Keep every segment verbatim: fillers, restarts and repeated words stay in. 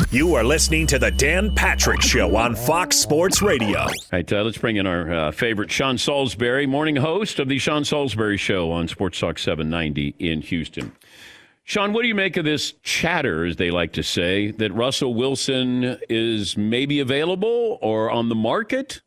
You are listening to the Dan Patrick Show on Fox Sports Radio. All right, uh, let's bring in our uh, favorite Sean Salisbury, morning host of the Sean Salisbury Show on Sports Talk seven ninety in Houston. Sean, what do you make of this chatter, as they like to say, that Russell Wilson is maybe available or on the market?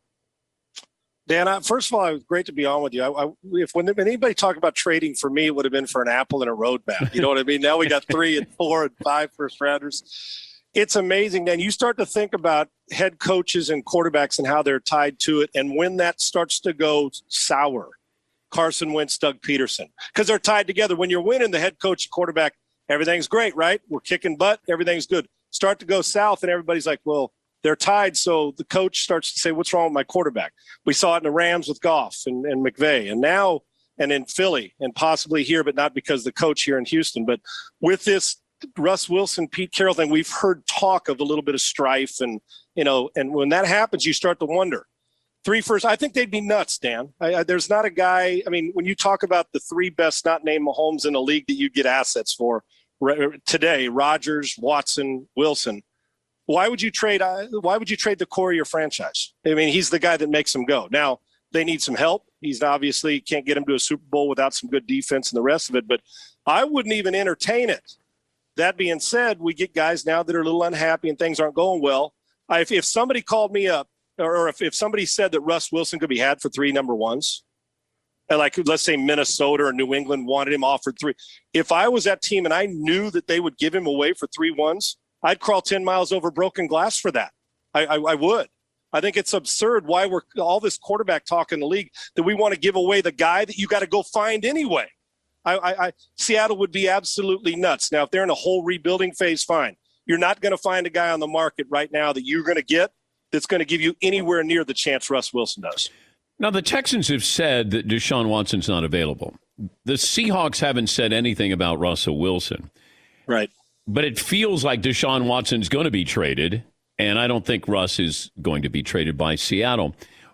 Dan, I, first of all, it was great to be on with you. I, I, if when anybody talked about trading for me, it would have been for an apple and a roadmap. You know what I mean? Now we got three and four and five first rounders. It's amazing. Then you start to think about head coaches and quarterbacks and how they're tied to it. And when that starts to go sour, Carson Wentz, Doug Peterson, because they're tied together. When you're winning, the head coach and quarterback, everything's great, right? We're kicking butt. Everything's good. Start to go south, and everybody's like, well, they're tied, so the coach starts to say, what's wrong with my quarterback? We saw it in the Rams with Goff and, and McVay, and now and in Philly, and possibly here, but not because the coach here in Houston. But with this Russ Wilson, Pete Carroll thing, we've heard talk of a little bit of strife, and, you know, and when that happens, you start to wonder. Three first, I think they'd be nuts, Dan. I, I, there's not a guy, I mean, when you talk about the three best not named Mahomes in the league that you get assets for right, today, Rodgers, Watson, Wilson, Why would you trade? Why would you trade the core of your franchise? I mean, he's the guy that makes them go. Now they need some help. He's obviously can't get him to a Super Bowl without some good defense and the rest of it. But I wouldn't even entertain it. That being said, we get guys now that are a little unhappy and things aren't going well. I, if, if somebody called me up, or, or if, if somebody said that Russ Wilson could be had for three number ones, and like let's say Minnesota or New England wanted him offered three. If I was that team and I knew that they would give him away for three ones, I'd crawl ten miles over broken glass for that. I, I, I would. I think it's absurd why we're all this quarterback talk in the league that we want to give away the guy that you got to go find anyway. I, I, I Seattle would be absolutely nuts. Now, if they're in a whole rebuilding phase, fine. You're not going to find a guy on the market right now that you're going to get that's going to give you anywhere near the chance Russ Wilson does. Now, the Texans have said that Deshaun Watson's not available. The Seahawks haven't said anything about Russell Wilson. Right. But it feels like Deshaun Watson's going to be traded, and I don't think Russ is going to be traded by Seattle.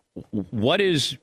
What is,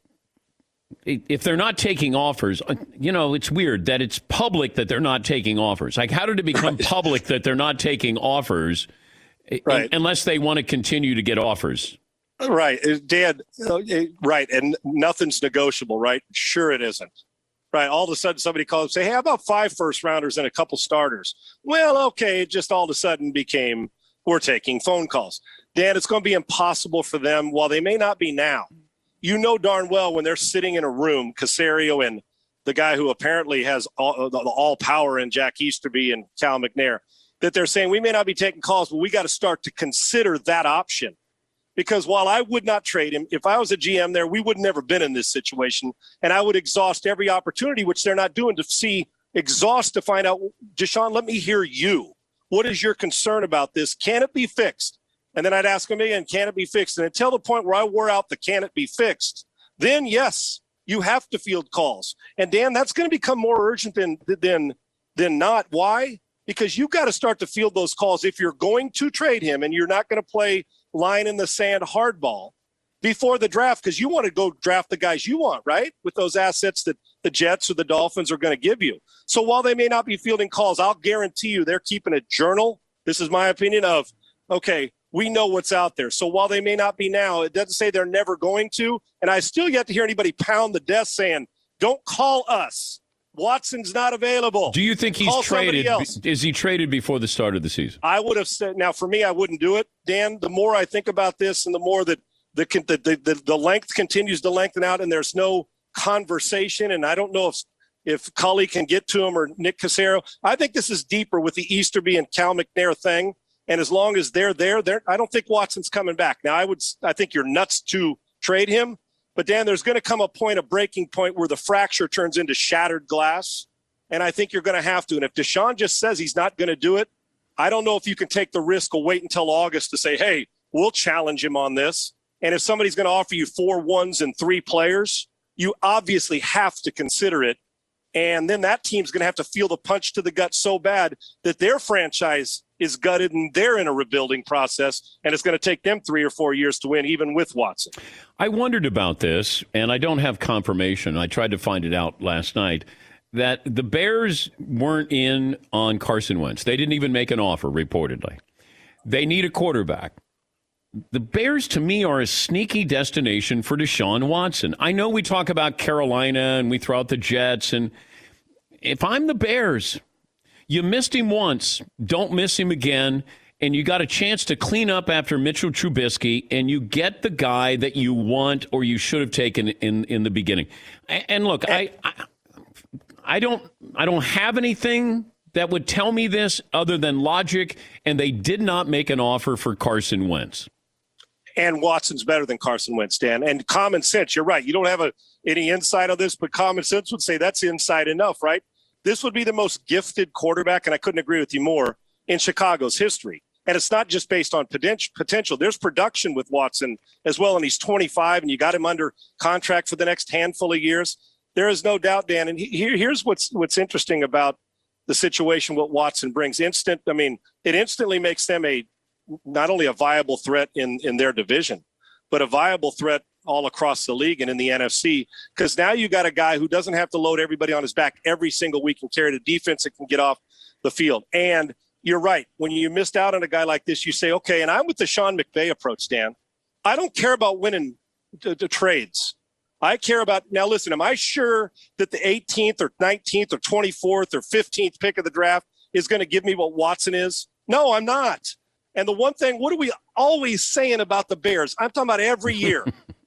if they're not taking offers, you know, it's weird that it's public that they're not taking offers. Like, how did it become right. public that they're not taking offers right. unless they want to continue to get offers? Right. Dan, right. And nothing's negotiable, right? Sure it isn't. Right. All of a sudden somebody calls and say, hey, how about five first rounders and a couple starters? Well, okay. It just all of a sudden became we're taking phone calls. Dan, it's going to be impossible for them. While they may not be now, you know darn well when they're sitting in a room, Caserio and the guy who apparently has all, all power in Jack Easterby and Cal McNair, that they're saying we may not be taking calls, but we got to start to consider that option. Because while I would not trade him, if I was a G M there, we would never been in this situation. And I would exhaust every opportunity, which they're not doing, to see, exhaust to find out, Deshaun, let me hear you. What is your concern about this? Can it be fixed? And then I'd ask him again, can it be fixed? And until the point where I wore out the can it be fixed, then yes, you have to field calls. And Dan, that's going to become more urgent than, than, than not. Why? Because you've got to start to field those calls if you're going to trade him and you're not going to play line in the sand hardball before the draft, because you want to go draft the guys you want, right? With those assets that the Jets or the Dolphins are going to give you. So while they may not be fielding calls, I'll guarantee you they're keeping a journal. This is my opinion of, okay, we know what's out there. So while they may not be now, it doesn't say they're never going to. And I still yet to hear anybody pound the desk saying, don't call us. Watson's not available. Do you think he's Call traded? Is he traded before the start of the season? I would have said, now for me, I wouldn't do it, Dan. The more I think about this and the more that the the the, the length continues to lengthen out and there's no conversation, and I don't know if if Cully can get to him or Nick Caserio. I think this is deeper with the Easterby and Cal McNair thing. And as long as they're there, they're, I don't think Watson's coming back. Now, I would, I think you're nuts to trade him. But, Dan, there's going to come a point, a breaking point, where the fracture turns into shattered glass. And I think you're going to have to. And if Deshaun just says he's not going to do it, I don't know if you can take the risk or wait until August to say, hey, we'll challenge him on this. And if somebody's going to offer you four ones and three players, you obviously have to consider it. And then that team's going to have to feel the punch to the gut so bad that their franchise is gutted and they're in a rebuilding process, and it's going to take them three or four years to win, even with Watson. I wondered about this, and I don't have confirmation. I tried to find it out last night, that the Bears weren't in on Carson Wentz. They didn't even make an offer, reportedly. They need a quarterback. The Bears, to me, are a sneaky destination for Deshaun Watson. I know we talk about Carolina and we throw out the Jets. And if I'm the Bears, you missed him once. Don't miss him again. And you got a chance to clean up after Mitchell Trubisky, and you get the guy that you want or you should have taken in, in the beginning. And look, I, I I don't I don't have anything that would tell me this other than logic, and they did not make an offer for Carson Wentz. And Watson's better than Carson Wentz, Dan. And common sense, you're right. You don't have a, any insight on this, but common sense would say that's insight enough, right? This would be the most gifted quarterback, and I couldn't agree with you more, in Chicago's history. And it's not just based on potential. There's production with Watson as well, and he's twenty-five, and you got him under contract for the next handful of years. There is no doubt, Dan. And here, here's what's what's interesting about the situation, what Watson brings. Instant, I mean, it instantly makes them a not only a viable threat in, in their division, but a viable threat all across the league and in the N F C, because now you got a guy who doesn't have to load everybody on his back every single week and carry the defense that can get off the field. And you're right. When you missed out on a guy like this, you say, okay, and I'm with the Sean McVay approach, Dan. I don't care about winning the, the trades. I care about, now listen, am I sure that the eighteenth or nineteenth or twenty-fourth or fifteenth pick of the draft is going to give me what Watson is? No, I'm not. And the one thing, what are we always saying about the Bears? I'm talking about every year.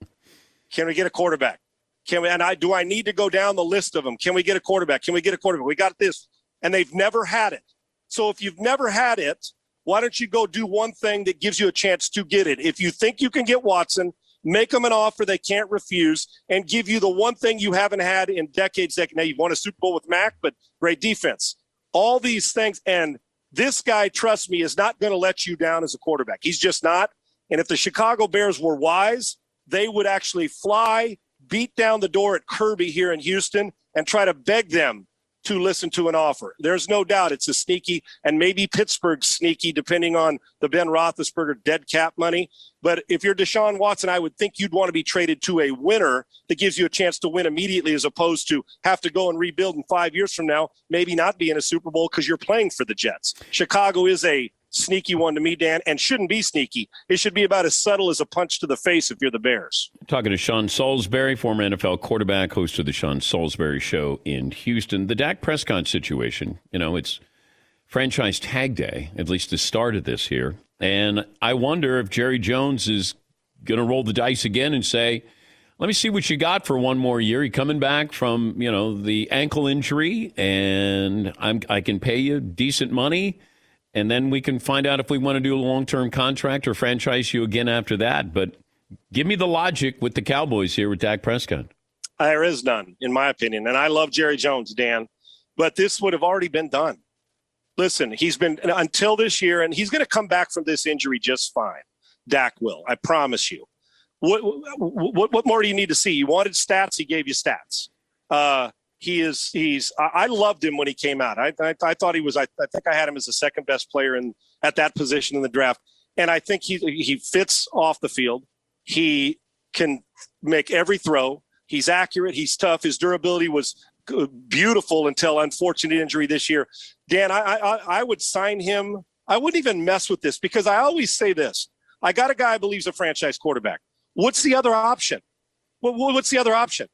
Can we get a quarterback? Can we, and I, do I need to go down the list of them? Can we get a quarterback? Can we get a quarterback? We got this. And they've never had it. So if you've never had it, why don't you go do one thing that gives you a chance to get it? If you think you can get Watson, make them an offer they can't refuse and give you the one thing you haven't had in decades. Now, you've won a Super Bowl with Mac, but great defense. All these things. And this guy, trust me, is not going to let you down as a quarterback. He's just not. And if the Chicago Bears were wise, they would actually fly, beat down the door at Kirby here in Houston, and try to beg them to listen to an offer. There's no doubt it's a sneaky, and maybe Pittsburgh's sneaky, depending on the Ben Roethlisberger dead cap money. But if you're Deshaun Watson, I would think you'd want to be traded to a winner that gives you a chance to win immediately, as opposed to have to go and rebuild in five years from now, maybe not be in a Super Bowl because you're playing for the Jets. Chicago is a sneaky one to me, Dan, and shouldn't be sneaky. It should be about as subtle as a punch to the face if you're the Bears. Talking to Sean Salisbury, former N F L quarterback, host of the Sean Salisbury Show in Houston. The Dak Prescott situation, you know, it's franchise tag day, at least the start of this here. And I wonder if Jerry Jones is going to roll the dice again and say, let me see what you got for one more year. You're coming back from, you know, the ankle injury, and I'm, I can pay you decent money. And then we can find out if we want to do a long-term contract or franchise you again after that. But give me the logic with the Cowboys here with Dak Prescott. There is none, in my opinion. And I love Jerry Jones, Dan. But this would have already been done. Listen, he's been until this year, and he's going to come back from this injury just fine. Dak will, I promise you. What, what, what more do you need to see? You wanted stats, he gave you stats. Uh, He is. He's. I loved him when he came out. I. I, I thought he was. I, I think I had him as the second best player in at that position in the draft. And I think he he fits off the field. He can make every throw. He's accurate. He's tough. His durability was beautiful until unfortunate injury this year. Dan, I I, I would sign him. I wouldn't even mess with this because I always say this. I got a guy who believes a franchise quarterback. What's the other option? What, what's the other option?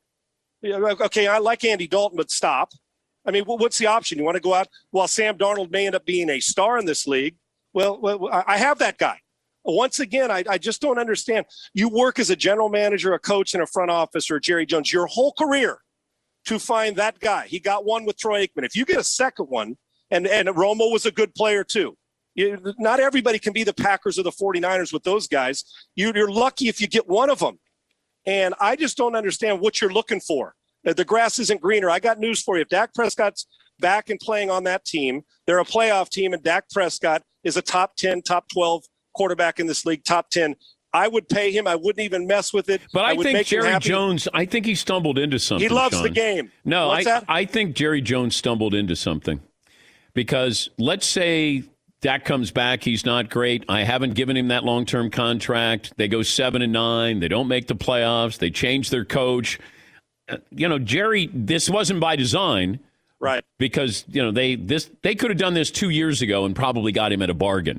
Okay, I like Andy Dalton, but stop. I mean, what's the option? You want to go out? Well, Sam Darnold may end up being a star in this league. Well, well I have that guy. Once again, I, I just don't understand. You work as a general manager, a coach, in a front office, or Jerry Jones, your whole career to find that guy. He got one with Troy Aikman. If you get a second one, and, and Romo was a good player too. You, not everybody can be the Packers or the 49ers with those guys. You, you're lucky if you get one of them. And I just don't understand what you're looking for. The grass isn't greener. I got news for you. If Dak Prescott's back and playing on that team, they're a playoff team, and Dak Prescott is a top ten, top twelve quarterback in this league, top ten. I would pay him. I wouldn't even mess with it. But I, I would think make Jerry Jones, I think he stumbled into something. He loves Sean. the game. No, What's I, that? I think Jerry Jones stumbled into something. Because let's say Dak comes back, he's not great. I haven't given him that long-term contract. They go seven and nine. They don't make the playoffs. They change their coach. Uh, you know, Jerry, this wasn't by design, right? Because you know they this they could have done this two years ago and probably got him at a bargain.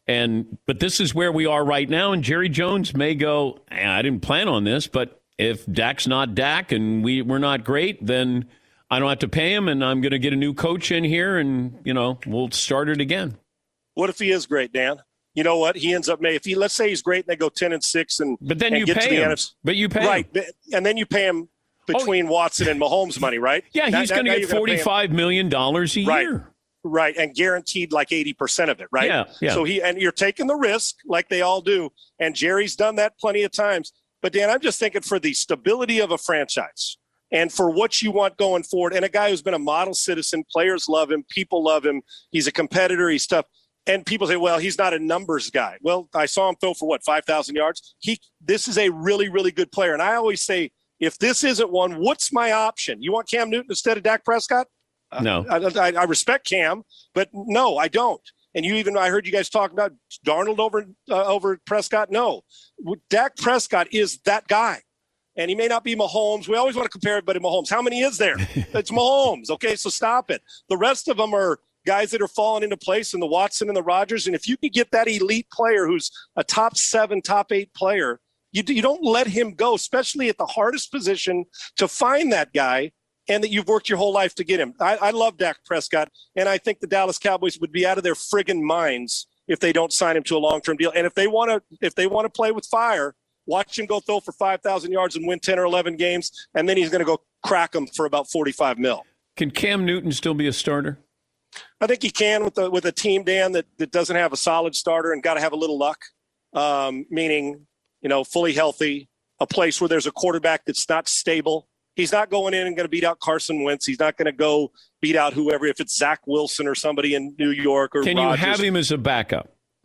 And but this is where we are right now, and Jerry Jones may go, I didn't plan on this, but if Dak's not Dak and we, we're not great, then I don't have to pay him, and I'm going to get a new coach in here, and, you know, we'll start it again. What if he is great, Dan? You know what? He ends up may if he let's say he's great and they go ten and six and but then and you get pay to the him. N F C. But you pay right, him. and then you pay him between oh, Watson and Mahomes money, right? Yeah, now, he's going to get forty-five million dollars a right, year. Right, and guaranteed like eighty percent of it, right? Yeah, yeah. So he and you're taking the risk like they all do, and Jerry's done that plenty of times. But Dan, I'm just thinking for the stability of a franchise and for what you want going forward, and a guy who's been a model citizen, players love him, people love him, he's a competitor, he's tough. And people say, well, he's not a numbers guy. Well, I saw him throw for what, five thousand yards? He, this is a really, really good player. And I always say, if this isn't one, what's my option? You want Cam Newton instead of Dak Prescott? No. I, I, I respect Cam, but no, I don't. And you even, I heard you guys talk about Darnold over uh, over Prescott. No, Dak Prescott is that guy. And he may not be Mahomes. We always want to compare everybody to Mahomes. How many is there? It's Mahomes. Okay, so stop it. The rest of them are guys that are falling into place in the Watson and the Rodgers. And if you could get that elite player who's a top seven, top eight player, you, you don't let him go, especially at the hardest position to find that guy and that you've worked your whole life to get him. I, I love Dak Prescott, and I think the Dallas Cowboys would be out of their friggin' minds if they don't sign him to a long-term deal. And if they want to if they want to play with fire, watch him go throw for five thousand yards and win ten or eleven games, and then he's going to go crack them for about forty-five mil. Can Cam Newton still be a starter? I think he can with the, with a team, Dan, that, that doesn't have a solid starter and got to have a little luck, um, meaning, you know, fully healthy, a place where there's a quarterback that's not stable. He's not going in and going to beat out Carson Wentz. He's not going to go beat out whoever, if it's Zach Wilson or somebody in New York or Can Rodgers. You have him as a backup?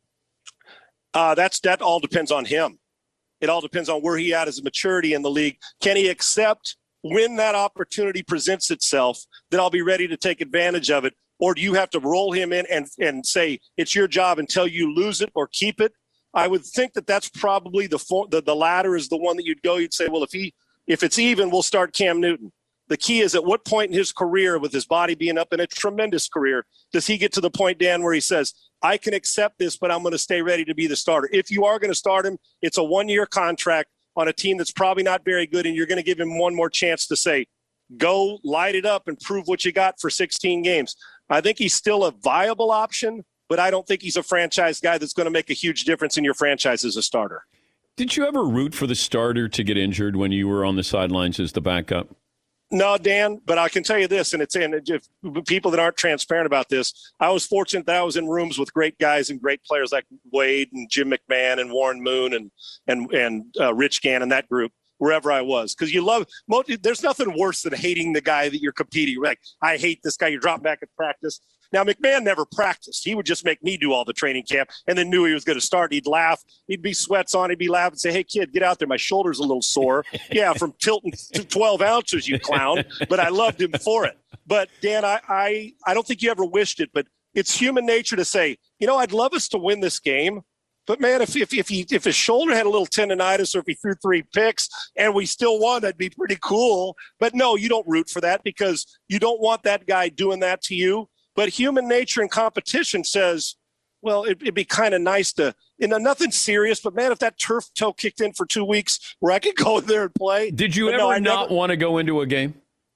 Uh, that's that all depends on him. It all depends on where he at as a maturity in the league. Can he accept when that opportunity presents itself that I'll be ready to take advantage of it? Or do you have to roll him in and, and say it's your job until you lose it or keep it? I would think that that's probably the, for, the the latter is the one that you'd go. You'd say, well, if he if it's even, we'll start Cam Newton. The key is at what point in his career, with his body being up in a tremendous career, does he get to the point, Dan, where he says, I can accept this, but I'm going to stay ready to be the starter. If you are going to start him, it's a one-year contract on a team that's probably not very good, and you're going to give him one more chance to say, go light it up and prove what you got for sixteen games. I think he's still a viable option, but I don't think he's a franchise guy that's going to make a huge difference in your franchise as a starter. Did you ever root for the starter to get injured when you were on the sidelines as the backup? No, Dan, but I can tell you this, and it's in if people that aren't transparent about this, I was fortunate that I was in rooms with great guys and great players like Wade and Jim McMahon and Warren Moon and and and uh, Rich Gann, that group, wherever I was. Because you love – there's nothing worse than hating the guy that you're competing. You're like, I hate this guy. You drop back at practice. Now, McMahon never practiced. He would just make me do all the training camp and then knew he was going to start. He'd laugh. He'd be sweats on. He'd be laughing and say, hey, kid, get out there. My shoulder's a little sore. Yeah, from tilting to twelve ounces, you clown. But I loved him for it. But, Dan, I, I, I don't think you ever wished it, but it's human nature to say, you know, I'd love us to win this game. But, man, if if if, he, if his shoulder had a little tendonitis or if he threw three picks and we still won, that'd be pretty cool. But, no, you don't root for that because you don't want that guy doing that to you. But human nature and competition says, well, it, it'd be kind of nice to, you know, nothing serious. But, man, if that turf toe kicked in for two weeks where I could go there and play. Did you but ever no, I not never, want to go into a game?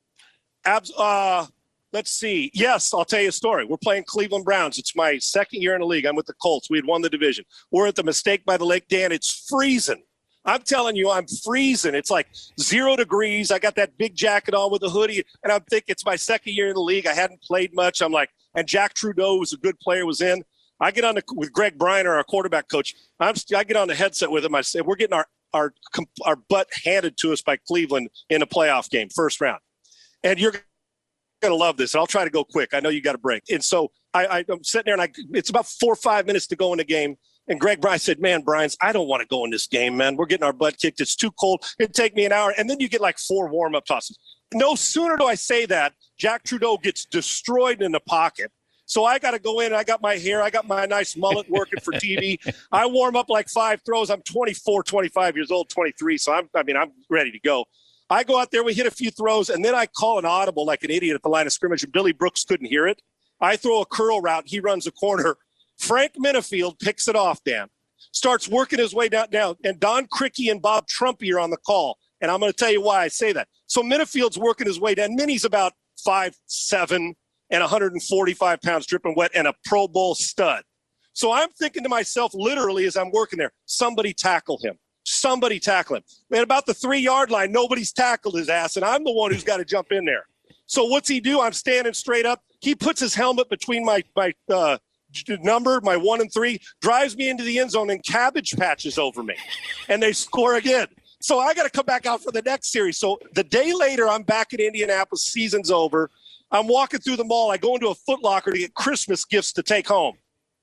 Abs, uh, let's see. Yes, I'll tell you a story. We're playing Cleveland Browns. It's my second year in the league. I'm with the Colts. We had won the division. We're at the Mistake by the Lake. Dan, it's freezing. I'm telling you, I'm freezing. It's like zero degrees. I got that big jacket on with a hoodie, and I'm thinking it's my second year in the league. I hadn't played much. I'm like, and Jack Trudeau, who's a good player, was in. I get on the, with Greg Briner, our quarterback coach. I'm, I get on the headset with him. I say, we're getting our, our, our butt handed to us by Cleveland in a playoff game, first round. And you're going to love this. And I'll try to go quick. I know you got a break. And so I, I, I'm sitting there, and I, it's about four or five minutes to go in the game. And Greg Bryan said, man, Bryans, I don't want to go in this game, man. We're getting our butt kicked. It's too cold. It'd take me an hour. And then you get like four warm-up tosses. No sooner do I say that, Jack Trudeau gets destroyed in the pocket. So I got to go in, and I got my hair. I got my nice mullet working for T V. I warm up like five throws. I'm twenty-four, twenty-five years old, twenty-three. So I'm, I mean, I'm ready to go. I go out there, we hit a few throws, and then I call an audible like an idiot at the line of scrimmage, and Billy Brooks couldn't hear it. I throw a curl route. He runs a corner. Frank Minifield picks it off, Dan. Starts working his way down, down, and Don Criqui and Bob Trumpy are on the call. And I'm going to tell you why I say that. So Minifield's working his way down. Minnie's about five seven and one hundred forty-five pounds dripping wet and a Pro Bowl stud. So I'm thinking to myself, literally, as I'm working there, somebody tackle him. Somebody tackle him. At about the three-yard line, nobody's tackled his ass, and I'm the one who's got to jump in there. So what's he do? I'm standing straight up. He puts his helmet between my my uh, number, my one and three, drives me into the end zone, and Cabbage patches over me. And they score again. So I got to come back out for the next series. So the day later, I'm back in Indianapolis. Season's over. I'm walking through the mall. I go into a Foot Locker to get Christmas gifts to take home.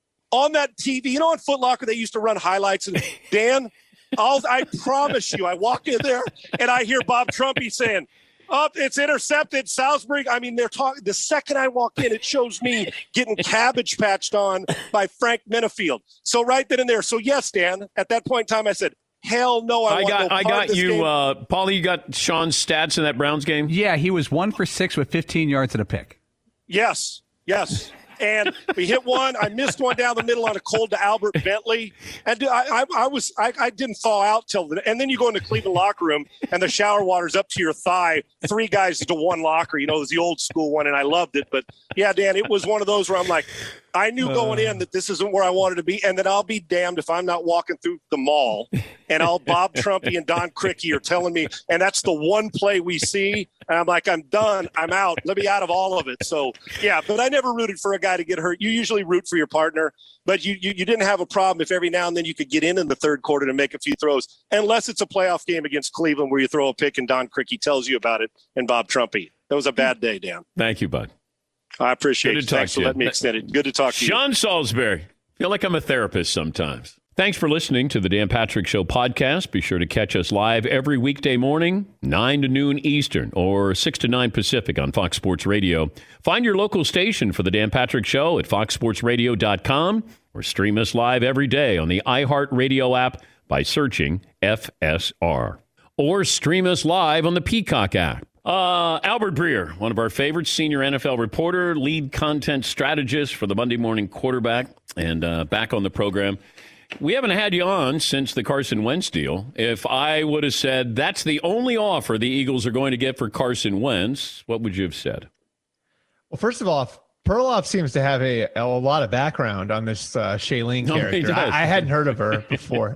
On that T V, you know, on Foot Locker, they used to run highlights. And Dan, I'll, I promise you, I walk in there and I hear Bob Trumpy saying, "Up, oh, it's intercepted, Salisbury." I mean, they're talking. The second I walk in, it shows me getting Cabbage patched on by Frank Minifield. So right then and there. So yes, Dan, at that point in time, I said, hell no, I, I want got, no I part got of this you, game. uh, Paulie. You got Sean's stats in that Browns game. Yeah, he was one for six with fifteen yards and a pick. Yes, yes. And we hit one. I missed one down the middle on a cold to Albert Bentley. And I, I, I was, I, I didn't thaw out till the, and then you go in the Cleveland locker room and the shower water's up to your thigh, three guys to one locker. You know, it was the old school one, and I loved it. But yeah, Dan, it was one of those where I'm like, I knew going in that this isn't where I wanted to be, and that I'll be damned if I'm not walking through the mall and all Bob Trumpy and Don Criqui are telling me, and that's the one play we see, and I'm like, I'm done, I'm out, let me out of all of it. So yeah, but I never rooted for a guy to get hurt. You usually root for your partner, but you you, you didn't have a problem if every now and then you could get in in the third quarter to make a few throws, unless it's a playoff game against Cleveland where you throw a pick and Don Criqui tells you about it and Bob Trumpy. That was a bad day, Dan. Thank you, bud. I appreciate Good it. to talk Thanks to for you. letting me extend it. Good to talk to you. Sean Salisbury. Feel like I'm a therapist sometimes. Thanks for listening to the Dan Patrick Show podcast. Be sure to catch us live every weekday morning, nine to noon Eastern or six to nine Pacific on Fox Sports Radio. Find your local station for the Dan Patrick Show at fox sports radio dot com or stream us live every day on the iHeartRadio app by searching F S R. Or stream us live on the Peacock app. Uh, Albert Breer, one of our favorites, senior N F L reporter, lead content strategist for the Monday Morning Quarterback, and uh, back on the program. We haven't had you on since the Carson Wentz deal. If I would have said that's the only offer the Eagles are going to get for Carson Wentz, what would you have said? Well, first of all, Perloff seems to have a, a lot of background on this uh, Shailene No, he character. does. I, I hadn't heard of her before.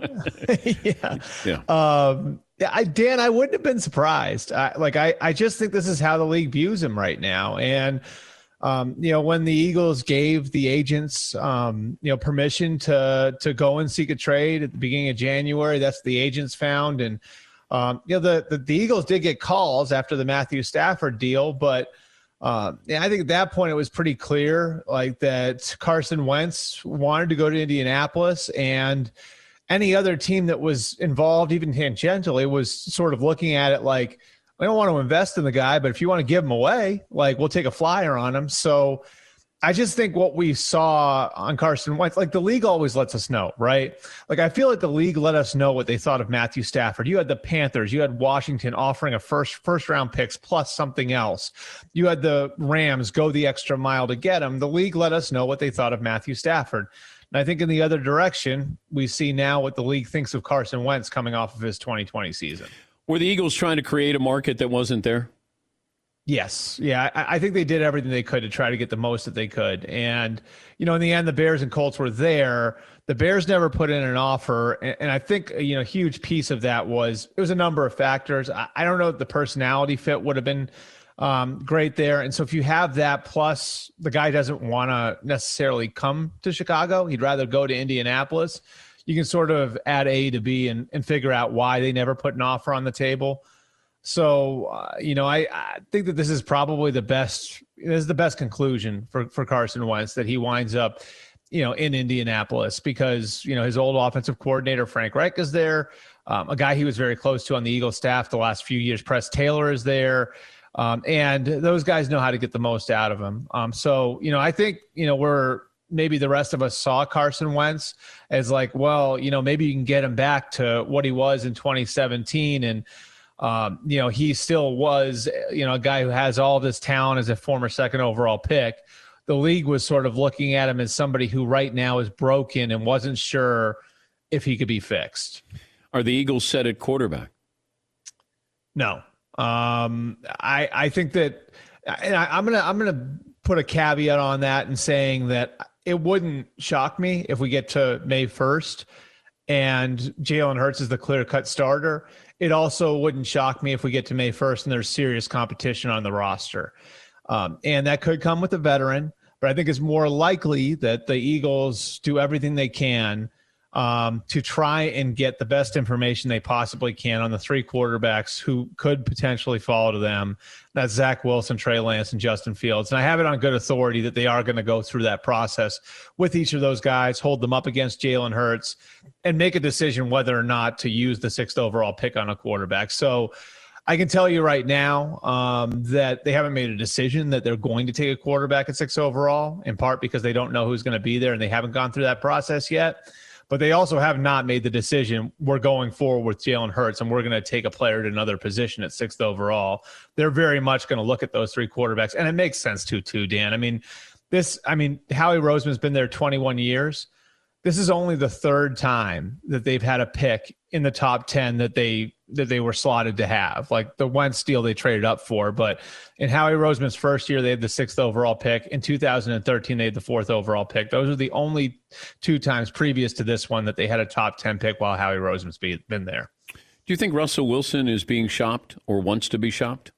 yeah. Yeah. Um, yeah, I, Dan, I wouldn't have been surprised. I, like, I, I just think this is how the league views him right now. And, um, you know, when the Eagles gave the agents, um, you know, permission to to go and seek a trade at the beginning of January, that's the agents found. And, um, you know, the, the, the Eagles did get calls after the Matthew Stafford deal, but Uh, yeah, I think at that point it was pretty clear, like that Carson Wentz wanted to go to Indianapolis, and any other team that was involved, even tangentially, was sort of looking at it like, we don't want to invest in the guy, but if you want to give him away, like, we'll take a flyer on him. So I just think what we saw on Carson Wentz, like, the league always lets us know, right? Like, I feel like the league let us know what they thought of Matthew Stafford. You had the Panthers, you had Washington offering a first first round picks plus something else. You had the Rams go the extra mile to get him. The league let us know what they thought of Matthew Stafford. And I think in the other direction, we see now what the league thinks of Carson Wentz coming off of his twenty twenty season. Were the Eagles trying to create a market that wasn't there? Yes. Yeah. I, I think they did everything they could to try to get the most that they could. And, you know, in the end, the Bears and Colts were there. The Bears never put in an offer. And, and I think, you know, a huge piece of that was, it was a number of factors. I, I don't know if the personality fit would have been um, great there. And so if you have that, plus the guy doesn't want to necessarily come to Chicago, he'd rather go to Indianapolis, you can sort of add A to B and, and figure out why they never put an offer on the table. So, uh, you know, I, I think that this is probably the best, this is the best conclusion for, for Carson Wentz, that he winds up, you know, in Indianapolis, because, you know, his old offensive coordinator, Frank Reich, is there. Um, a guy he was very close to on the Eagles staff the last few years, Press Taylor, is there. Um, and those guys know how to get the most out of him. Um, so, you know, I think, you know, we're, maybe the rest of us saw Carson Wentz as like, well, you know, maybe you can get him back to what he was in twenty seventeen. And, Um, you know, he still was, you know, a guy who has all this talent as a former second overall pick. the league was sort of looking at him as somebody who right now is broken and wasn't sure if he could be fixed. Are the Eagles set at quarterback? No. Um, I, I think that, and I, I'm going to, I'm going to put a caveat on that and saying that it wouldn't shock me if we get to May first and Jalen Hurts is the clear-cut starter. It also wouldn't shock me if we get to May first and there's serious competition on the roster. Um, and that could come with a veteran, but I think it's more likely that the Eagles do everything they can um, to try and get the best information they possibly can on the three quarterbacks who could potentially fall to them. That's Zach Wilson, Trey Lance, and Justin Fields. And I have it on good authority that they are going to go through that process with each of those guys, hold them up against Jalen Hurts, and make a decision whether or not to use the sixth overall pick on a quarterback. So I can tell you right now um, that they haven't made a decision that they're going to take a quarterback at six overall, in part because they don't know who's going to be there and they haven't gone through that process yet. But they also have not made the decision, we're going forward with Jalen Hurts and we're going to take a player at another position at sixth overall. They're very much going to look at those three quarterbacks. And it makes sense too, too, Dan. I mean, this, I mean, Howie Roseman's been there twenty-one years. This is only the third time that they've had a pick in the top ten that they that they were slotted to have. Like the Wentz deal they traded up for. But in Howie Roseman's first year, they had the sixth overall pick. In two thousand thirteen, they had the fourth overall pick. Those are the only two times previous to this one that they had a top ten pick while Howie Roseman's been there. Do you think Russell Wilson is being shopped or wants to be shopped?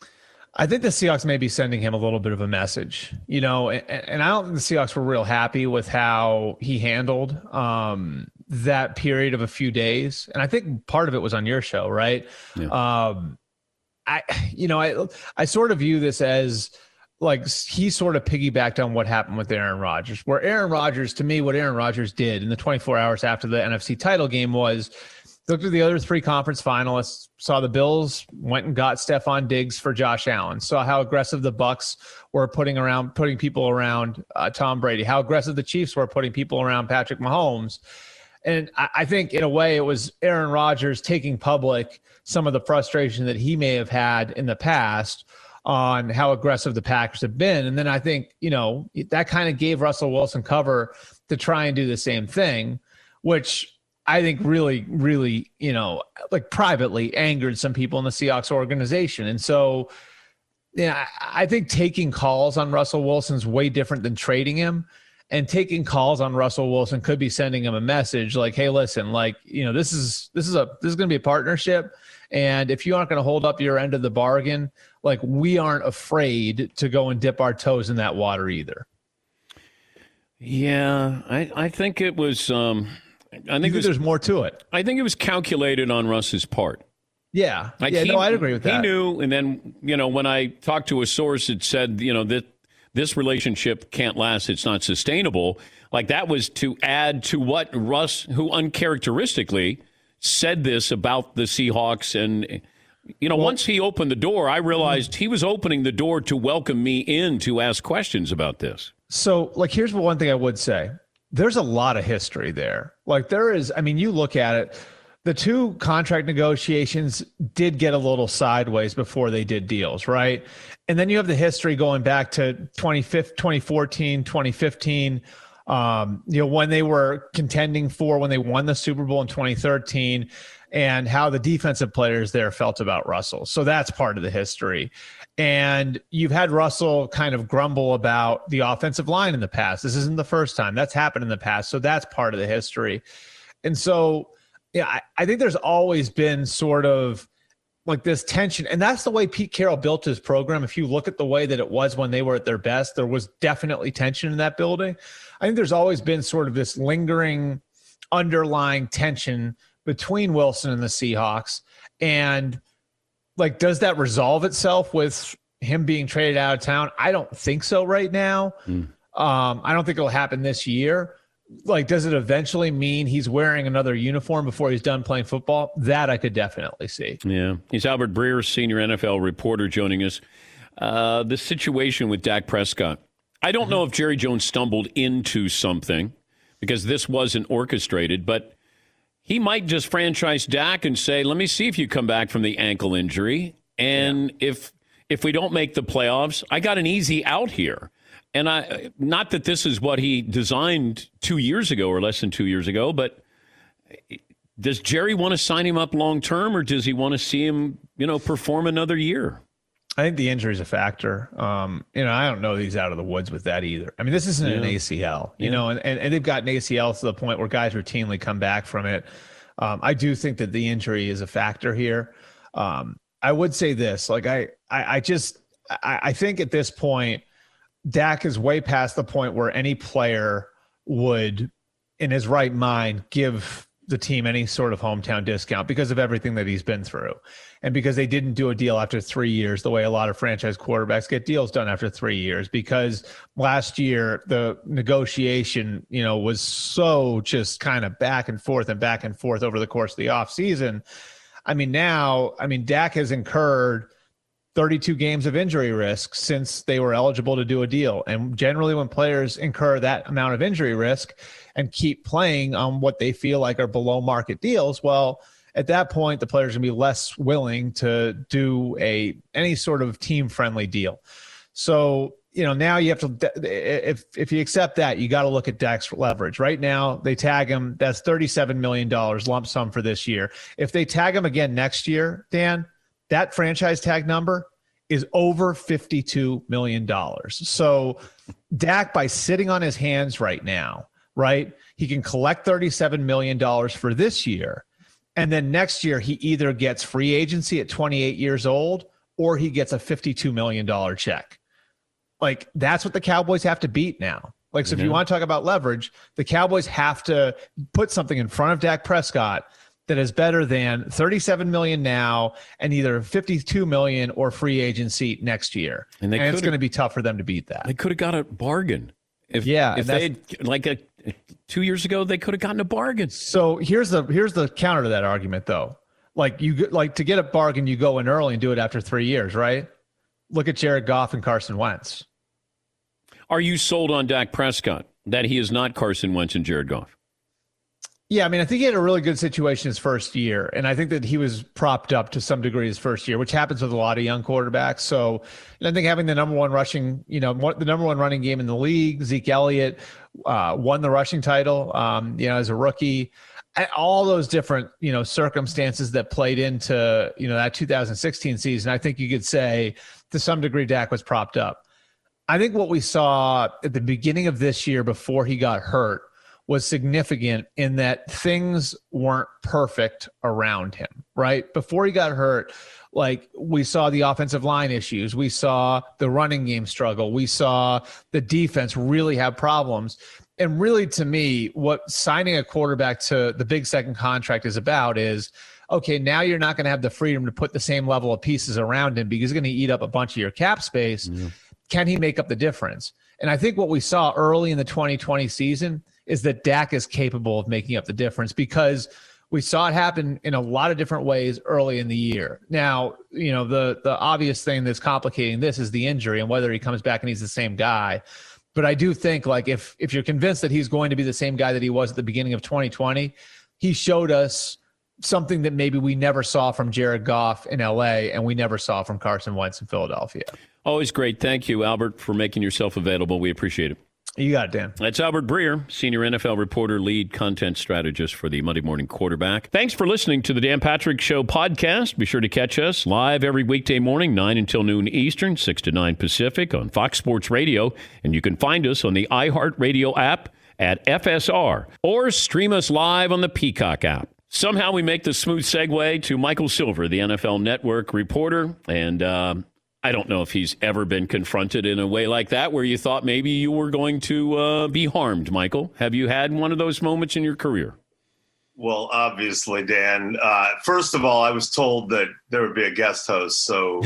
I think the Seahawks may be sending him a little bit of a message, you know, and, and I don't think the Seahawks were real happy with how he handled um, that period of a few days. And I think part of it was on your show, right? Yeah. Um, I, you know, I, I sort of view this as like he sort of piggybacked on what happened with Aaron Rodgers, where Aaron Rodgers, to me, what Aaron Rodgers did in the twenty-four hours after the N F C title game was looked at the other three conference finalists, saw the Bills, went and got Stephon Diggs for Josh Allen, saw how aggressive the Bucs were putting around, putting people around uh, Tom Brady, how aggressive the Chiefs were putting people around Patrick Mahomes. And I, I think in a way it was Aaron Rodgers taking public some of the frustration that he may have had in the past on how aggressive the Packers have been. And then I think, you know, that kind of gave Russell Wilson cover to try and do the same thing, which I think really, really, you know, like privately angered some people in the Seahawks organization. And so, yeah, I think taking calls on Russell Wilson's way different than trading him. And taking calls on Russell Wilson could be sending him a message like, hey, listen, like, you know, this is this is a this is going to be a partnership. And if you aren't going to hold up your end of the bargain, like we aren't afraid to go and dip our toes in that water either. Yeah, I, I think it was um I think, think was, there's more to it. I think it was calculated on Russ's part. Yeah. Like yeah, he, no, I'd agree with that. He knew, and then, you know, when I talked to a source, it said, you know, that this relationship can't last. It's not sustainable. Like that was to add to what Russ, who uncharacteristically said this about the Seahawks. And, you know, well, once he opened the door, I realized he was opening the door to welcome me in to ask questions about this. So, like, here's one thing I would say. There's a lot of history there. Like there is, I mean, you look at it, the two contract negotiations did get a little sideways before they did deals, right? And then you have the history going back to twenty fourteen, twenty fifteen, um, you know, when they were contending for, when they won the Super Bowl in twenty thirteen, and how the defensive players there felt about Russell. So that's part of the history. And you've had Russell kind of grumble about the offensive line in the past. This isn't the first time. That's happened in the past. So that's part of the history. And so, yeah, I, I think there's always been sort of like this tension. And that's the way Pete Carroll built his program. If you look at the way that it was when they were at their best, there was definitely tension in that building. I think there's always been sort of this lingering underlying tension between Wilson and the Seahawks. And like, does that resolve itself with him being traded out of town? I don't think so right now. Mm. Um, I don't think it'll happen this year. Like, does it eventually mean he's wearing another uniform before he's done playing football? That I could definitely see. Yeah. He's Albert Breer, senior N F L reporter, joining us. Uh, the situation with Dak Prescott. I don't mm-hmm. know if Jerry Jones stumbled into something because this wasn't orchestrated, but he might just franchise Dak and say, let me see if you come back from the ankle injury. And yeah. if if we don't make the playoffs, I got an easy out here. And I, not that this is what he designed two years ago or less than two years ago, but does Jerry want to sign him up long term, or does he want to see him, you know, perform another year? I think the injury is a factor. Um, you know, I don't know that he's out of the woods with that either. I mean, this isn't yeah. an A C L, you yeah. know, and, and, and they've got an A C L to the point where guys routinely come back from it. Um, I do think that the injury is a factor here. Um, I would say this, like I, I, I just, I, I think at this point, Dak is way past the point where any player would, in his right mind, give the team any sort of hometown discount because of everything that he's been through. And because they didn't do a deal after three years, the way a lot of franchise quarterbacks get deals done after three years, because last year the negotiation, you know, was so just kind of back and forth and back and forth over the course of the offseason. I mean, now, I mean, Dak has incurred thirty-two games of injury risk since they were eligible to do a deal. And generally when players incur that amount of injury risk and keep playing on what they feel like are below market deals, well, at that point, the players are going to be less willing to do a any sort of team-friendly deal. So, you know, now you have to, if if you accept that, you got to look at Dak's leverage. Right now, they tag him, that's thirty-seven million dollars lump sum for this year. If they tag him again next year, Dan, that franchise tag number is over fifty-two million dollars. So Dak, by sitting on his hands right now, right, he can collect thirty-seven million dollars for this year. And then next year, he either gets free agency at twenty-eight years old or he gets a fifty-two million dollars check. Like, that's what the Cowboys have to beat now. Like, so mm-hmm. if you want to talk about leverage, the Cowboys have to put something in front of Dak Prescott that is better than thirty-seven million dollars now and either fifty-two million dollars or free agency next year. And, they and it's going to be tough for them to beat that. They could have got a bargain. If, yeah. If they had, like a, two years ago, they could have gotten a bargain. So here's the here's the counter to that argument, though. Like, you like to get a bargain, you go in early and do it after three years, right? Look at Jared Goff and Carson Wentz. Are you sold on Dak Prescott that he is not Carson Wentz and Jared Goff? Yeah, I mean, I think he had a really good situation his first year, and I think that he was propped up to some degree his first year, which happens with a lot of young quarterbacks. So I think having the number one rushing, you know, the number one running game in the league, Zeke Elliott uh, won the rushing title, um, you know, as a rookie. All those different, you know, circumstances that played into, you know, that two thousand sixteen season, I think you could say to some degree Dak was propped up. I think what we saw at the beginning of this year before he got hurt was significant in that things weren't perfect around him, right? Before he got hurt, like, we saw the offensive line issues. We saw the running game struggle. We saw the defense really have problems. And really, to me, what signing a quarterback to the big second contract is about is, okay, now you're not going to have the freedom to put the same level of pieces around him because he's going to eat up a bunch of your cap space. Mm-hmm. Can he make up the difference? And I think what we saw early in the twenty twenty season is that Dak is capable of making up the difference, because we saw it happen in a lot of different ways early in the year. Now, you know, the the obvious thing that's complicating this is the injury and whether he comes back and he's the same guy. But I do think, like, if if you're convinced that he's going to be the same guy that he was at the beginning of twenty twenty, he showed us something that maybe we never saw from Jared Goff in L A and we never saw from Carson Wentz in Philadelphia. Always great. Thank you, Albert, for making yourself available. We appreciate it. You got it, Dan. That's Albert Breer, senior N F L reporter, lead content strategist for the Monday Morning Quarterback. Thanks for listening to the Dan Patrick Show podcast. Be sure to catch us live every weekday morning, nine until noon Eastern, six to nine Pacific on Fox Sports Radio. And you can find us on the iHeartRadio app at F S R or stream us live on the Peacock app. Somehow we make the smooth segue to Michael Silver, the N F L Network reporter. And uh, I don't know if he's ever been confronted in a way like that where you thought maybe you were going to uh, be harmed, Michael. Have you had one of those moments in your career? Well, obviously, Dan. Uh, first of all, I was told that there would be a guest host, so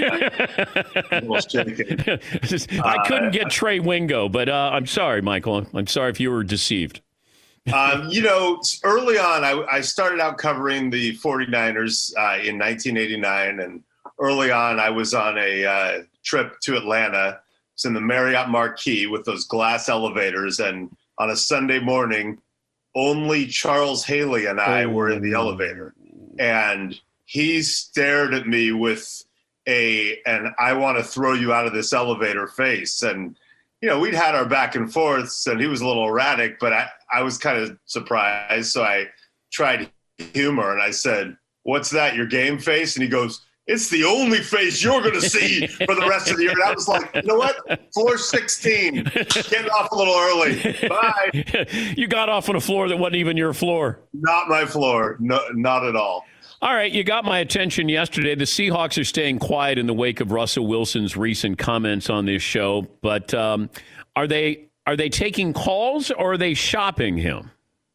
I, was shaking. I couldn't get Trey Wingo, but uh, I'm sorry, Michael. I'm sorry if you were deceived. um, you know, early on, I, I started out covering the forty-niners uh, in nineteen eighty-nine, and early on, I was on a uh, trip to Atlanta. It's in the Marriott Marquis with those glass elevators, and on a Sunday morning, only Charles Haley and I oh. were in the elevator, and he stared at me with a "and I want to throw you out of this elevator" face, and you know, we'd had our back and forths, and he was a little erratic, but I, I was kind of surprised. So I tried humor, and I said, "What's that, your game face?" And he goes, "It's the only face you're going to see for the rest of the year." And I was like, you know what? Floor sixteen, getting off a little early. Bye. You got off on a floor that wasn't even your floor. Not my floor. No, not at all. All right, you got my attention yesterday. The Seahawks are staying quiet in the wake of Russell Wilson's recent comments on this show, but um, are they are they taking calls or are they shopping him?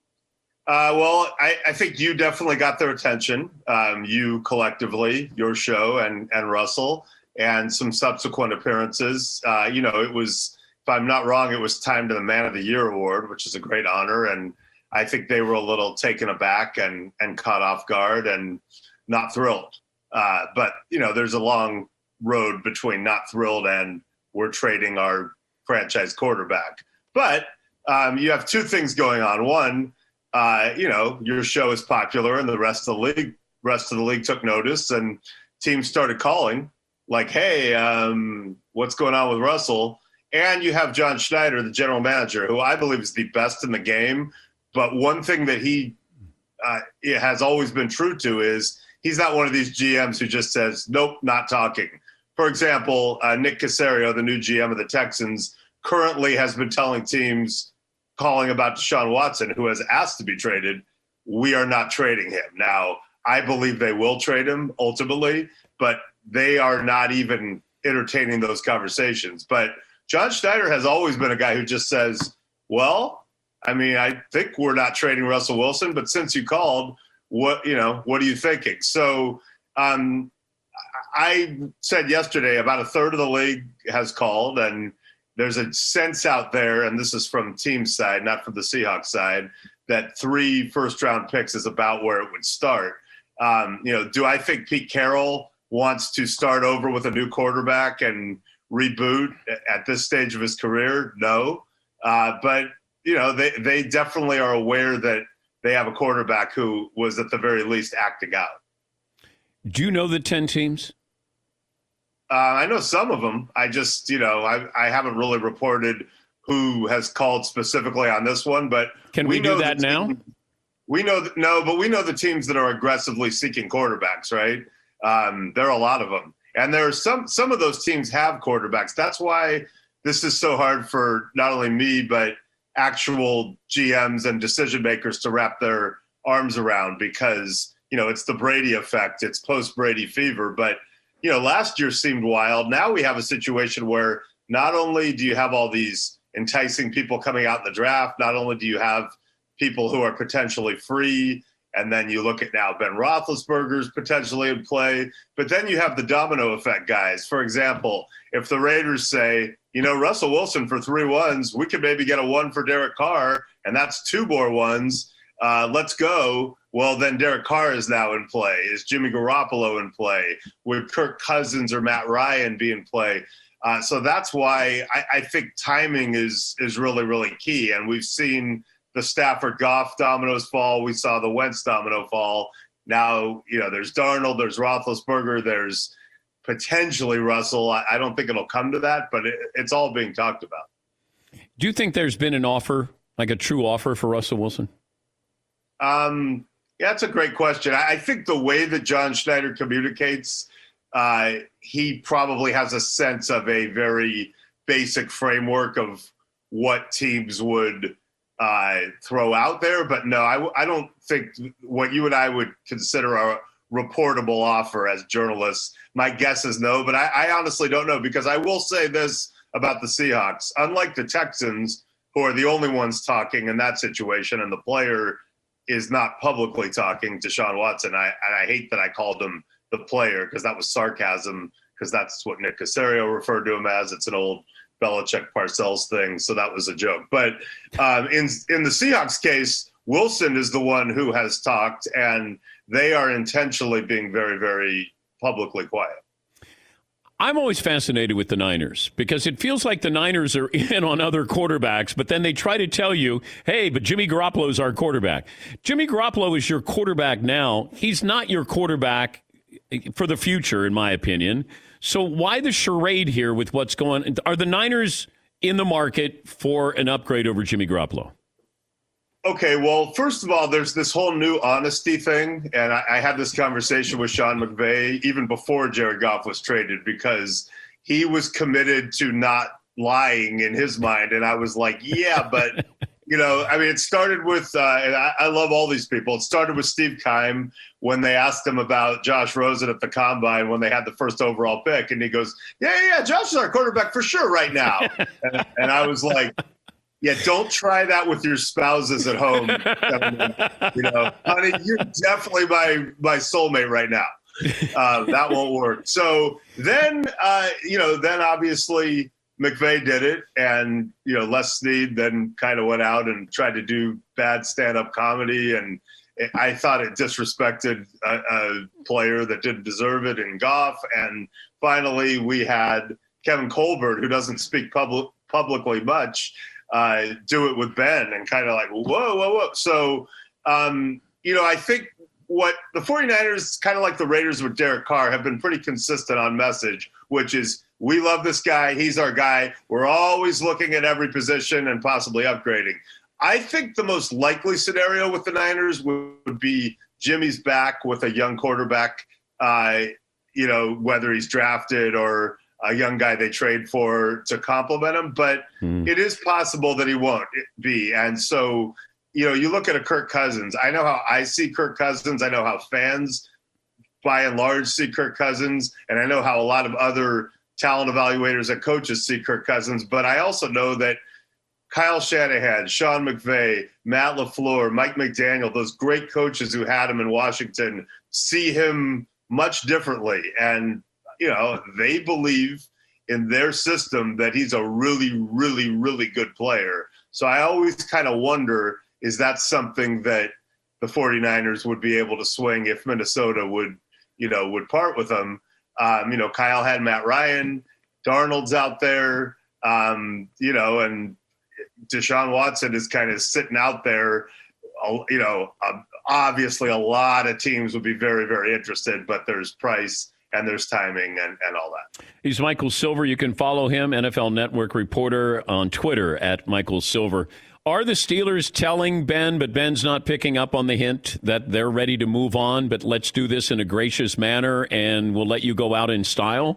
Uh, well, I, I think you definitely got their attention. Um, you collectively, your show, and and Russell, and some subsequent appearances. Uh, you know, it was, if I'm not wrong, it was timed to the Man of the Year award, which is a great honor, and I think they were a little taken aback and, and caught off guard and not thrilled. Uh, but, you know, there's a long road between not thrilled and we're trading our franchise quarterback. But um, you have two things going on. One, uh, you know, your show is popular and the rest of the league, rest of the league took notice and teams started calling like, hey, um, what's going on with Russell? And you have John Schneider, the general manager, who I believe is the best in the game. But one thing that he uh, has always been true to is he's not one of these G Ms who just says, nope, not talking. For example, uh, Nick Caserio, the new G M of the Texans, currently has been telling teams calling about Deshaun Watson, who has asked to be traded, we are not trading him. Now, I believe they will trade him ultimately, but they are not even entertaining those conversations. But John Schneider has always been a guy who just says, well, I mean, I think we're not trading Russell Wilson, but since you called, what, you know, what are you thinking? So um, I said yesterday about a third of the league has called, and there's a sense out there, and this is from team side, not from the Seahawks side, that three first round picks is about where it would start. Um, you know, do I think Pete Carroll wants to start over with a new quarterback and reboot at this stage of his career? No. Uh, but you know, they, they definitely are aware that they have a quarterback who was at the very least acting out. Do you know the ten teams? Uh, I know some of them. I just, you know, I, I haven't really reported who has called specifically on this one, but can we, we do that now? Team, we know that, no, but we know the teams that are aggressively seeking quarterbacks, right? Um, there are a lot of them. And there are some, some of those teams have quarterbacks. That's why this is so hard for not only me, but actual G Ms and decision makers to wrap their arms around, because, you know, it's the Brady effect. It's post Brady fever. But, you know, last year seemed wild. Now we have a situation where not only do you have all these enticing people coming out in the draft, not only do you have people who are potentially free, and then you look at now Ben Roethlisberger's potentially in play, but then you have the domino effect guys. For example, if the Raiders say, you know, Russell Wilson for three ones, we could maybe get a one for Derek Carr, and that's two more ones. Uh, let's go. Well, then Derek Carr is now in play. Is Jimmy Garoppolo in play? Would Kirk Cousins or Matt Ryan be in play? Uh, so that's why I, I think timing is is really, really key. And we've seen the Stafford Goff dominoes fall. We saw the Wentz domino fall. Now, you know, there's Darnold, there's Roethlisberger, there's potentially Russell. I, I don't think it'll come to that, but it, it's all being talked about. Do you think there's been an offer, like a true offer for Russell Wilson? Um, yeah, that's a great question. I, I think the way that John Schneider communicates, uh, he probably has a sense of a very basic framework of what teams would uh, throw out there. But no, I, I don't think what you and I would consider a reportable offer as journalists. My guess is no, but I, I honestly don't know, because I will say this about the Seahawks. Unlike the Texans, who are the only ones talking in that situation, and the player is not publicly talking to Deshaun Watson. I, and I hate that I called him the player, because that was sarcasm, because that's what Nick Caserio referred to him as. It's an old Belichick Parcells thing, so that was a joke. But um, in in the Seahawks case, Wilson is the one who has talked, and they are intentionally being very, very publicly quiet. I'm always fascinated with the Niners, because it feels like the Niners are in on other quarterbacks, but then they try to tell you, hey, but Jimmy Garoppolo is our quarterback. Jimmy Garoppolo is your quarterback now. He's not your quarterback for the future, in my opinion. So why the charade here with what's going on? Are the Niners in the market for an upgrade over Jimmy Garoppolo? Okay, well, first of all, there's this whole new honesty thing, and I, I had this conversation with Sean McVay even before Jared Goff was traded because he was committed to not lying in his mind, and I was like, yeah, but you know, I mean, it started with, uh, and I, I love all these people. It started with Steve Keim when they asked him about Josh Rosen at the Combine when they had the first overall pick, and he goes, yeah, yeah, Josh is our quarterback for sure right now, and, and I was like, yeah, don't try that with your spouses at home. You know, honey, you're definitely my my soulmate right now. Uh, that won't work. So then, uh, you know, then obviously McVay did it, and you know, Les Snead then kind of went out and tried to do bad stand-up comedy, and I thought it disrespected a, a player that didn't deserve it in Goff. And finally, we had Kevin Colbert, who doesn't speak public publicly much. Uh, do it with Ben and kind of like, whoa, whoa, whoa. So, um, you know, I think what the 49ers, kind of like the Raiders with Derek Carr, have been pretty consistent on message, which is we love this guy. He's our guy. We're always looking at every position and possibly upgrading. I think the most likely scenario with the Niners would be Jimmy's back with a young quarterback, uh, you know, whether he's drafted or a young guy they trade for to complement him, but mm. it is possible that he won't be. And so, you know, you look at a Kirk Cousins. I know how I see Kirk Cousins. I know how fans, by and large, see Kirk Cousins. And I know how a lot of other talent evaluators and coaches see Kirk Cousins. But I also know that Kyle Shanahan, Sean McVay, Matt LaFleur, Mike McDaniel, those great coaches who had him in Washington, see him much differently. And you know, they believe in their system that he's a really, really, really good player. So I always kind of wonder, is that something that the 49ers would be able to swing if Minnesota would, you know, would part with them? Um, you know, Kyle had Matt Ryan, Darnold's out there, um, you know, and Deshaun Watson is kind of sitting out there. You know, um, obviously a lot of teams would be very, very interested, but there's price and there's timing and, and all that. He's Michael Silver. You can follow him, N F L Network reporter, on Twitter at Michael Silver. Are the Steelers telling Ben, but Ben's not picking up on the hint, that they're ready to move on, but let's do this in a gracious manner and we'll let you go out in style?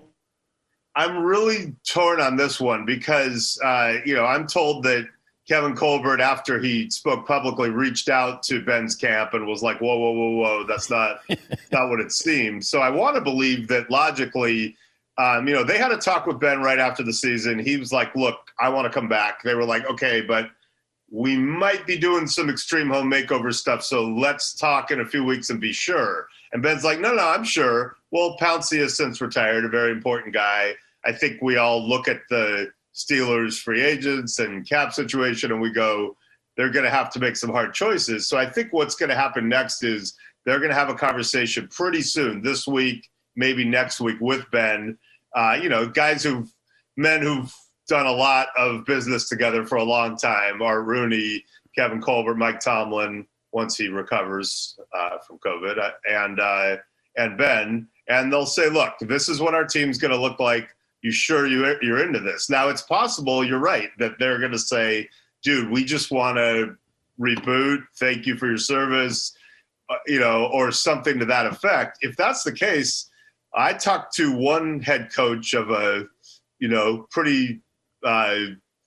I'm really torn on this one because, uh, you know, I'm told that Kevin Colbert, after he spoke publicly, reached out to Ben's camp and was like, whoa, whoa, whoa, whoa, that's not not what it seemed. So I want to believe that logically, um, you know, they had a talk with Ben right after the season. He was like, look, I want to come back. They were like, okay, but we might be doing some extreme home makeover stuff, so let's talk in a few weeks and be sure. And Ben's like, no, no, I'm sure. Well, Pouncey has since retired, a very important guy. I think we all look at the Steelers free agents and cap situation and we go, they're going to have to make some hard choices. So I think what's going to happen next is they're going to have a conversation pretty soon, this week, maybe next week, with Ben. Uh, you know, guys who've, men who've done a lot of business together for a long time, Art Rooney, Kevin Colbert, Mike Tomlin, once he recovers uh, from COVID, uh, and uh, and Ben. And they'll say, look, this is what our team's going to look like. You sure you, you're into this? Now, it's possible, you're right, that they're going to say, dude, we just want to reboot. Thank you for your service, uh, you know, or something to that effect. If that's the case, I talked to one head coach of a, you know, pretty uh,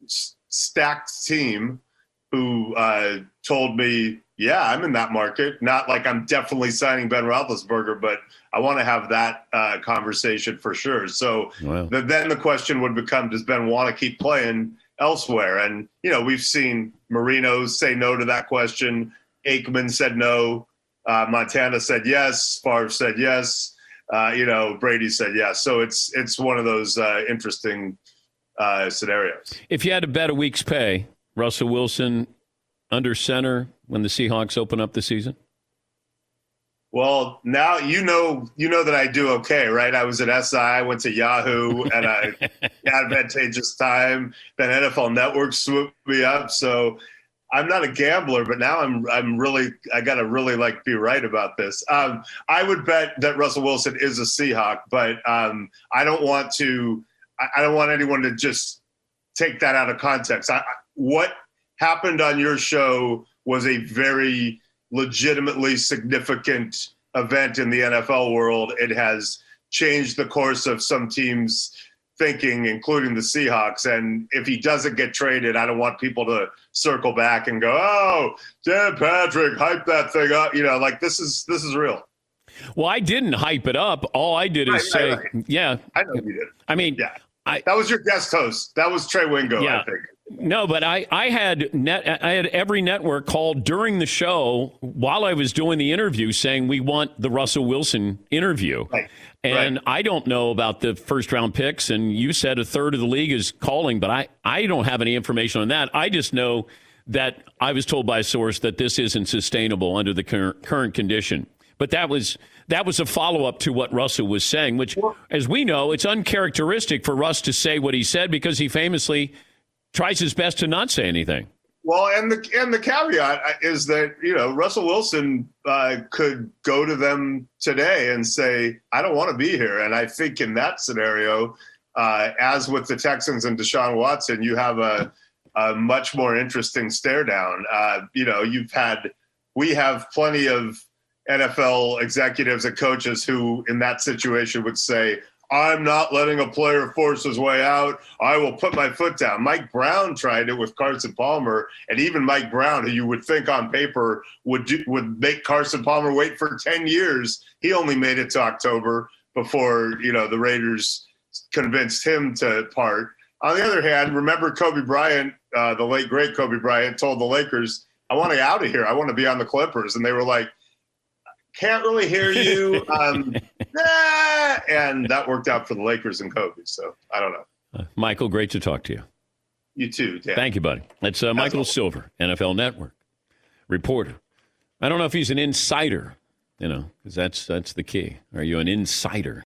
stacked team who uh, told me, yeah, I'm in that market. Not like I'm definitely signing Ben Roethlisberger, but I want to have that uh, conversation for sure. So wow. the, then the question would become, does Ben want to keep playing elsewhere? And, you know, we've seen Marino say no to that question. Aikman said no. Uh, Montana said yes. Favre said yes. Uh, you know, Brady said yes. So it's it's one of those uh, interesting uh, scenarios. If you had to bet a week's pay, Russell Wilson under center when the Seahawks open up the season? Well, now you know you know that I do okay, right? I was at S I, went to Yahoo, and I advantageous time. Then N F L Network swooped me up. So I'm not a gambler, but now I'm I'm really I got to really like be right about this. Um, I would bet that Russell Wilson is a Seahawk, but um, I don't want to. I don't want anyone to just take that out of context. I, what happened on your show was a very legitimately significant event in the N F L world. It has changed the course of some teams' thinking, including the Seahawks. And if he doesn't get traded, I don't want people to circle back and go, oh, Dan Patrick, hype that thing up. You know, like this is this is real. Well, I didn't hype it up. All I did is right, say, right, right. yeah. I know you did. I mean, yeah. I, that was your guest host. That was Trey Wingo, yeah. I think. No, but I, I had net, I had every network called during the show while I was doing the interview saying we want the Russell Wilson interview. Right. And right. I don't know about the first round picks. And you said a third of the league is calling, but I, I don't have any information on that. I just know that I was told by a source that this isn't sustainable under the current, current condition. But that was that was a follow-up to what Russell was saying, which, as we know, it's uncharacteristic for Russ to say what he said because he famously tries his best to not say anything. Well, and the and the caveat is that, you know, Russell Wilson uh, could go to them today and say, I don't want to be here. And I think in that scenario, uh, as with the Texans and Deshaun Watson, you have a, a much more interesting stare down. Uh, you know, you've had we have plenty of N F L executives and coaches who in that situation would say, I'm not letting a player force his way out. I will put my foot down. Mike Brown tried it with Carson Palmer, and even Mike Brown, who you would think on paper would do, would make Carson Palmer wait for ten years. He only made it to October before, you know, the Raiders convinced him to part. On the other hand, remember Kobe Bryant, uh, the late, great Kobe Bryant, told the Lakers, I want to get out of here. I want to be on the Clippers. And they were like, can't really hear you. Um, nah. And that worked out for the Lakers and Kobe. So I don't know. Uh, Michael, great to talk to you. You too, Dan. Thank you, buddy. That's uh, Michael That's Silver, N F L Network reporter. I don't know if he's an insider, you know, because that's that's the key. Are you an insider?